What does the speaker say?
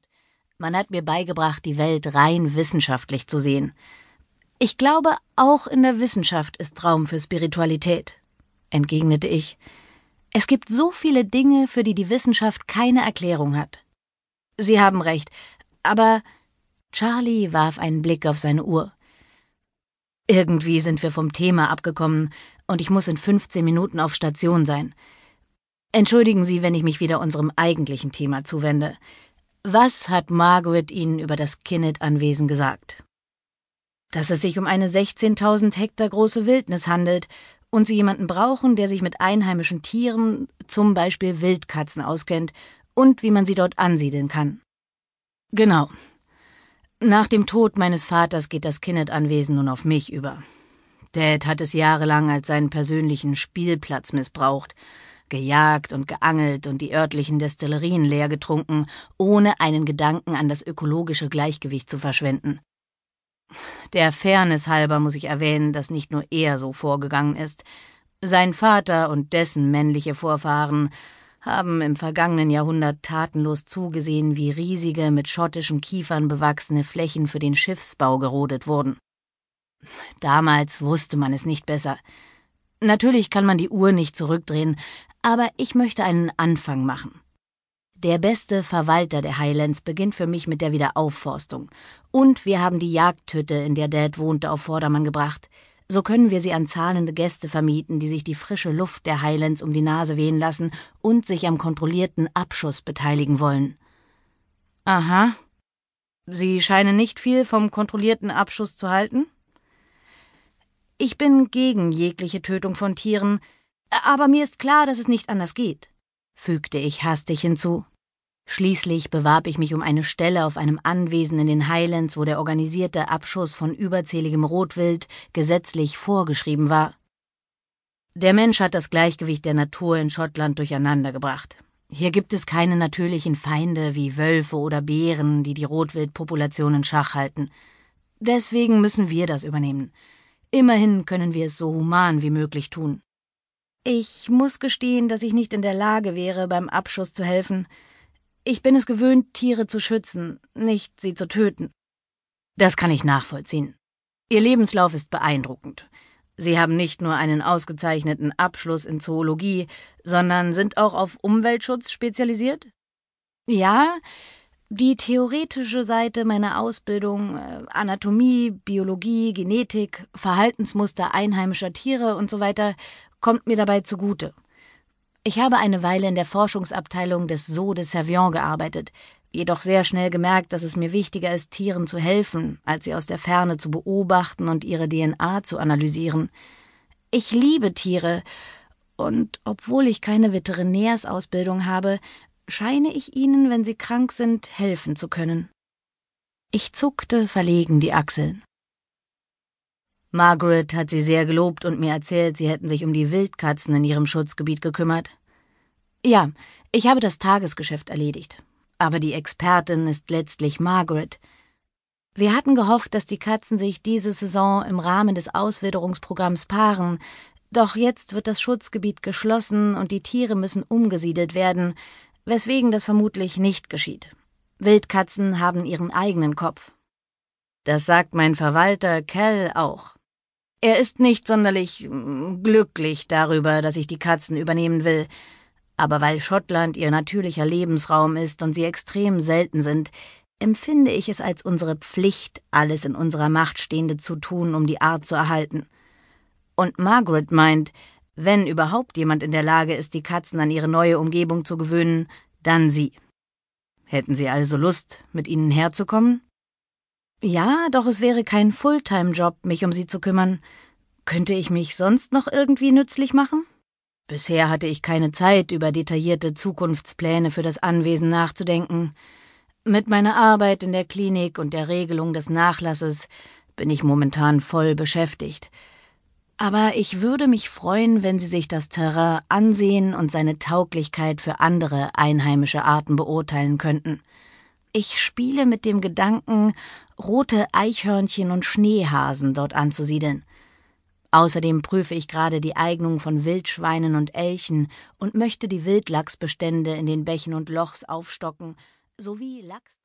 Man hat mir beigebracht, die Welt rein wissenschaftlich zu sehen. Ich glaube, auch in der Wissenschaft ist Raum für Spiritualität, entgegnete ich. Es gibt so viele Dinge, für die die Wissenschaft keine Erklärung hat. Sie haben recht, aber Charlie warf einen Blick auf seine Uhr. Irgendwie sind wir vom Thema abgekommen und ich muss in 15 Minuten auf Station sein. Entschuldigen Sie, wenn ich mich wieder unserem eigentlichen Thema zuwende. Was hat Margaret Ihnen über das Kinnet-Anwesen gesagt? Dass es sich um eine 16.000 Hektar große Wildnis handelt und Sie jemanden brauchen, der sich mit einheimischen Tieren, zum Beispiel Wildkatzen, auskennt und wie man sie dort ansiedeln kann. Genau. Nach dem Tod meines Vaters geht das Kinnet-Anwesen nun auf mich über. Dad hat es jahrelang als seinen persönlichen Spielplatz missbraucht, gejagt und geangelt und die örtlichen Destillerien leer getrunken, ohne einen Gedanken an das ökologische Gleichgewicht zu verschwenden. Der Fairness halber muss ich erwähnen, dass nicht nur er so vorgegangen ist. Sein Vater und dessen männliche Vorfahren haben im vergangenen Jahrhundert tatenlos zugesehen, wie riesige, mit schottischen Kiefern bewachsene Flächen für den Schiffsbau gerodet wurden. Damals wusste man es nicht besser. Natürlich kann man die Uhr nicht zurückdrehen, aber ich möchte einen Anfang machen. Der beste Verwalter der Highlands beginnt für mich mit der Wiederaufforstung. Und wir haben die Jagdhütte, in der Dad wohnte, auf Vordermann gebracht. So können wir sie an zahlende Gäste vermieten, die sich die frische Luft der Highlands um die Nase wehen lassen und sich am kontrollierten Abschuss beteiligen wollen. Aha. Sie scheinen nicht viel vom kontrollierten Abschuss zu halten? Ich bin gegen jegliche Tötung von Tieren, aber mir ist klar, dass es nicht anders geht, fügte ich hastig hinzu. Schließlich bewarb ich mich um eine Stelle auf einem Anwesen in den Highlands, wo der organisierte Abschuss von überzähligem Rotwild gesetzlich vorgeschrieben war. Der Mensch hat das Gleichgewicht der Natur in Schottland durcheinandergebracht. Hier gibt es keine natürlichen Feinde wie Wölfe oder Bären, die die Rotwildpopulation in Schach halten. Deswegen müssen wir das übernehmen. Immerhin können wir es so human wie möglich tun. Ich muss gestehen, dass ich nicht in der Lage wäre, beim Abschuss zu helfen. Ich bin es gewöhnt, Tiere zu schützen, nicht sie zu töten. Das kann ich nachvollziehen. Ihr Lebenslauf ist beeindruckend. Sie haben nicht nur einen ausgezeichneten Abschluss in Zoologie, sondern sind auch auf Umweltschutz spezialisiert? Ja, die theoretische Seite meiner Ausbildung, Anatomie, Biologie, Genetik, Verhaltensmuster einheimischer Tiere und so weiter, kommt mir dabei zugute. Ich habe eine Weile in der Forschungsabteilung des Zoo de Servion gearbeitet, jedoch sehr schnell gemerkt, dass es mir wichtiger ist, Tieren zu helfen, als sie aus der Ferne zu beobachten und ihre DNA zu analysieren. Ich liebe Tiere, und obwohl ich keine Veterinärsausbildung habe, scheine ich ihnen, wenn sie krank sind, helfen zu können. Ich zuckte verlegen die Achseln. Margaret hat sie sehr gelobt und mir erzählt, sie hätten sich um die Wildkatzen in ihrem Schutzgebiet gekümmert. Ja, ich habe das Tagesgeschäft erledigt. Aber die Expertin ist letztlich Margaret. Wir hatten gehofft, dass die Katzen sich diese Saison im Rahmen des Auswilderungsprogramms paaren, doch jetzt wird das Schutzgebiet geschlossen und die Tiere müssen umgesiedelt werden, weswegen das vermutlich nicht geschieht. Wildkatzen haben ihren eigenen Kopf. Das sagt mein Verwalter Cal auch. Er ist nicht sonderlich glücklich darüber, dass ich die Katzen übernehmen will, aber weil Schottland ihr natürlicher Lebensraum ist und sie extrem selten sind, empfinde ich es als unsere Pflicht, alles in unserer Macht Stehende zu tun, um die Art zu erhalten. Und Margaret meint, wenn überhaupt jemand in der Lage ist, die Katzen an ihre neue Umgebung zu gewöhnen, dann sie. Hätten Sie also Lust, mit ihnen herzukommen? Ja, doch es wäre kein Fulltime-Job, mich um sie zu kümmern. Könnte ich mich sonst noch irgendwie nützlich machen? Bisher hatte ich keine Zeit, über detaillierte Zukunftspläne für das Anwesen nachzudenken. Mit meiner Arbeit in der Klinik und der Regelung des Nachlasses bin ich momentan voll beschäftigt. Aber ich würde mich freuen, wenn Sie sich das Terrain ansehen und seine Tauglichkeit für andere einheimische Arten beurteilen könnten. Ich spiele mit dem Gedanken, rote Eichhörnchen und Schneehasen dort anzusiedeln. Außerdem prüfe ich gerade die Eignung von Wildschweinen und Elchen und möchte die Wildlachsbestände in den Bächen und Lochs aufstocken, sowie Lachs